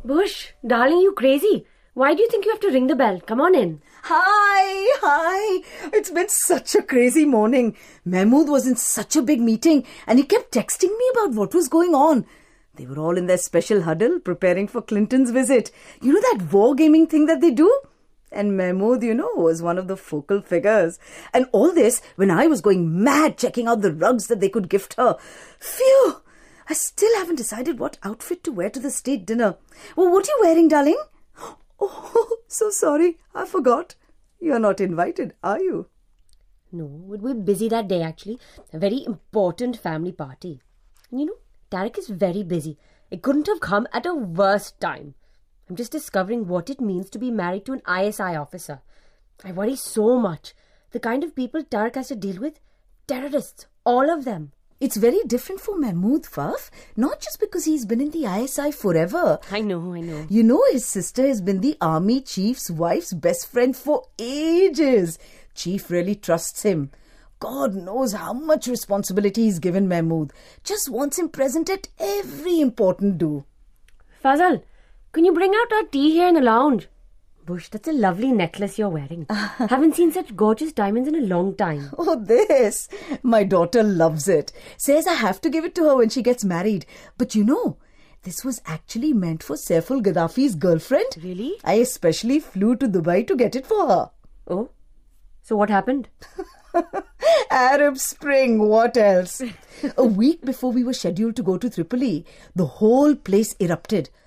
Bush, darling, you crazy? Why do you think you have to ring the bell? Come on in. Hi. It's been such a crazy morning. Mahmood was in such a big meeting and he kept texting me about what was going on. They were all in their special huddle preparing for Clinton's visit. You know that wargaming thing that they do? And Mahmood, was one of the focal figures. And all this when I was going mad checking out the rugs that they could gift her. Phew! I still haven't decided what outfit to wear to the state dinner. Well, what are you wearing, darling? Oh, so sorry. I forgot. You're not invited, are you? No, we're busy that day actually. A very important family party. Tarek is very busy. It couldn't have come at a worse time. I'm just discovering what it means to be married to an ISI officer. I worry so much. The kind of people Tarek has to deal with. Terrorists. All of them. It's very different for Mahmood, Faf. Not just because he's been in the ISI forever. I know. His sister has been the army chief's wife's best friend for ages. Chief really trusts him. God knows how much responsibility he's given Mahmood. Just wants him present at every important do. Fazal, can you bring out our tea here in the lounge? Bush, that's a lovely necklace you're wearing. Haven't seen such gorgeous diamonds in a long time. Oh, this. My daughter loves it. Says I have to give it to her when she gets married. But this was actually meant for Saiful Gaddafi's girlfriend. Really? I especially flew to Dubai to get it for her. Oh? So what happened? Arab Spring, what else? A week before we were scheduled to go to Tripoli, the whole place erupted.